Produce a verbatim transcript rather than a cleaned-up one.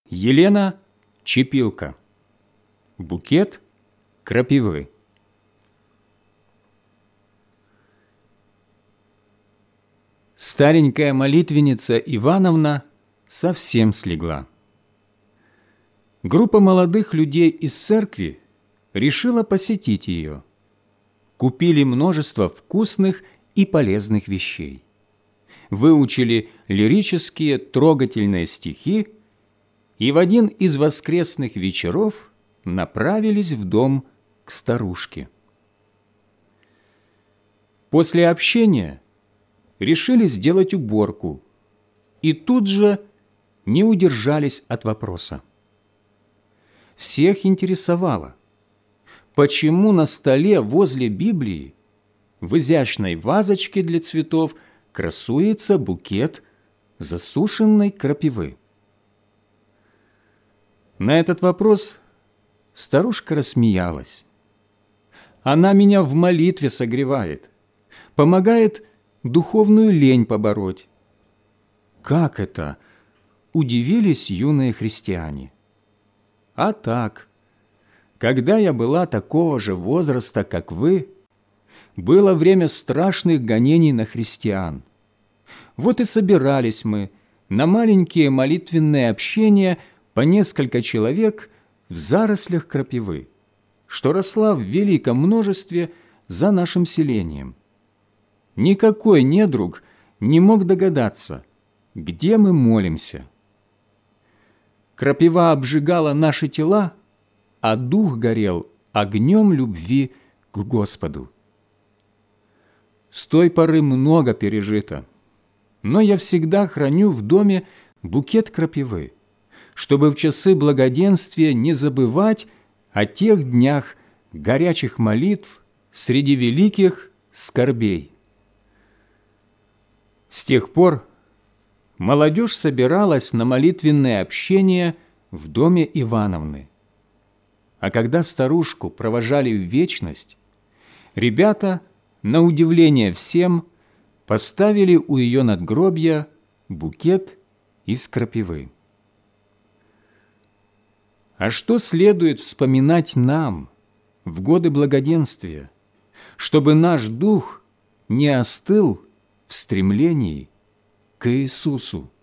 Елена Чепилко. Букет крапивы. Старенькая молитвенница Ивановна совсем слегла. Группа молодых людей из церкви решила посетить ее. Купили множество вкусных и полезных вещей. Выучили лирические трогательные стихи и в один из воскресных вечеров направились в дом к старушке. После общения решили сделать уборку и тут же не удержались от вопроса. Всех интересовало, почему на столе возле Библии в изящной вазочке для цветов красуется букет засушенной крапивы. На этот вопрос старушка рассмеялась. Она меня в молитве согревает, помогает духовную лень побороть. Как это? Удивились юные христиане. А так, когда я была такого же возраста, как вы, было время страшных гонений на христиан. Вот и собирались мы на маленькие молитвенные общения по несколько человек в зарослях крапивы, что росла в великом множестве за нашим селением. Никакой недруг не мог догадаться, где мы молимся. Крапива обжигала наши тела, а дух горел огнем любви к Господу. С той поры много пережито, но я всегда храню в доме букет крапивы, чтобы в часы благоденствия не забывать о тех днях горячих молитв среди великих скорбей. С тех пор молодежь собиралась на молитвенное общение в доме Ивановны. А когда старушку провожали в вечность, ребята, на удивление всем, поставили у ее надгробья букет из крапивы. А что следует вспоминать нам в годы благоденствия, чтобы наш дух не остыл в стремлении к Иисусу?